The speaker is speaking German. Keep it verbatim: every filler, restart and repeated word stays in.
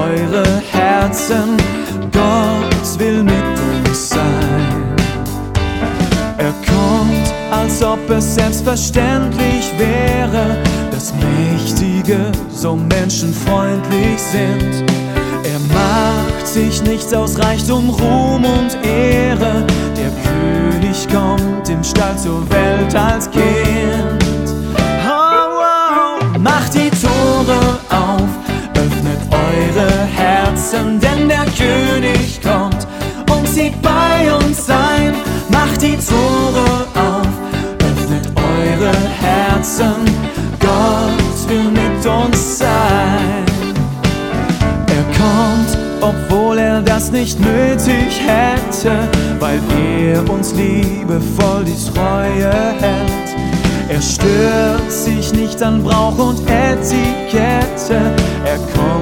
eure Herzen, Gott will mit uns sein. Er kommt, als ob es selbstverständlich wäre, dass Mächtige so menschenfreundlich sind. Er macht sich nichts aus Reichtum, Ruhm und Ehre. Der König kommt im Stall zur Welt als Kind. Oh, oh. Macht die Tore auf, öffnet eure Herzen, denn der König kommt und zieht bei uns ein. Macht die Tore auf, öffnet eure Herzen, Gott will mit uns sein. Er kommt, obwohl er das nicht nötig hätte, weil er uns liebevoll die Treue hält. Er stört sich nicht an Brauch und Etikette, er kommt